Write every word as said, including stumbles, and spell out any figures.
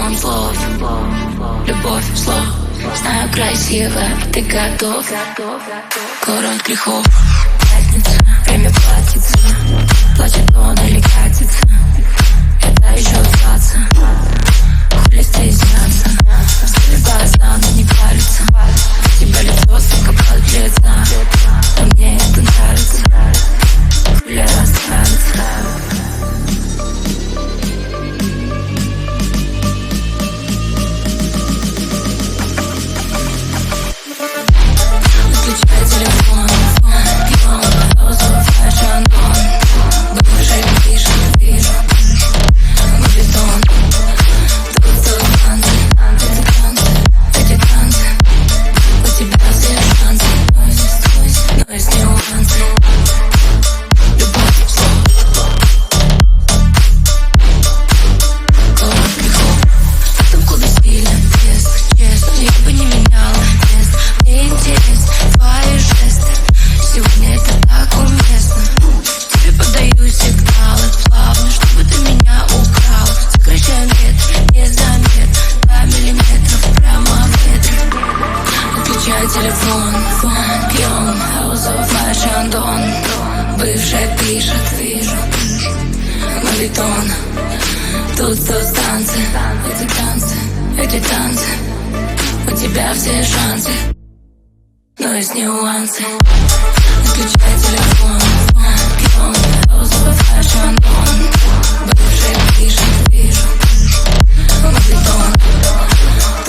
лимон слов, любовь слов. Знаю, красиво, ты готов. Город грехов. Пятница, время платится. Плачет он или катится. Это еще остаться. Хули стесняться. Встали глаза, но не палится. Тебя лицо, сука, подлеца. А мне это нравится. Хули расстраиваться. Включай телефон, пьем, розовый шандон. Бывший пишет, вижу, мобитон. Тут тут танцы, эти танцы, эти танцы. У тебя все шансы, но есть нюансы. Любовь, слово, город грехов. Что там клубе стиля, тест, честно, я бы не меняла мест. Мне интересны твои жесты. Сегодня это так уместно. Тебе подаю сигналы плавно, чтобы ты меня украл. Сокращаем метр, незаметно. До миллиметров прямо в ветре. Отключай телефон, пьем, розовый шандон. Бывшая пишет, вижу, мовитон. Тут тут танцы, эти танцы, эти танцы. У тебя все шансы, но есть нюансы. Отключай телефон, пьем, розовый шандон. Бывшая пишет, вижу, мовитон.